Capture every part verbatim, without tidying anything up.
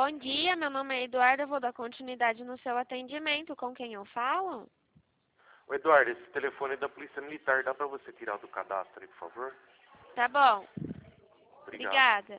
Bom dia, meu nome é Eduardo, eu vou dar continuidade no seu atendimento. Com quem eu falo? Ô Eduardo, esse telefone é da Polícia Militar, dá pra você tirar do cadastro aí, por favor? Tá bom. Obrigado. Obrigada.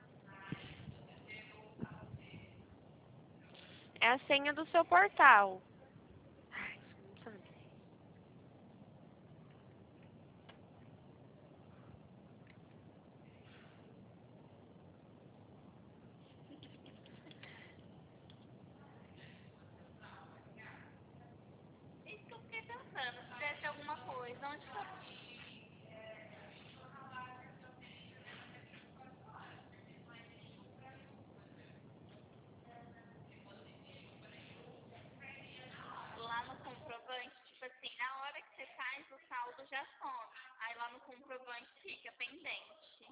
É a senha do seu portal.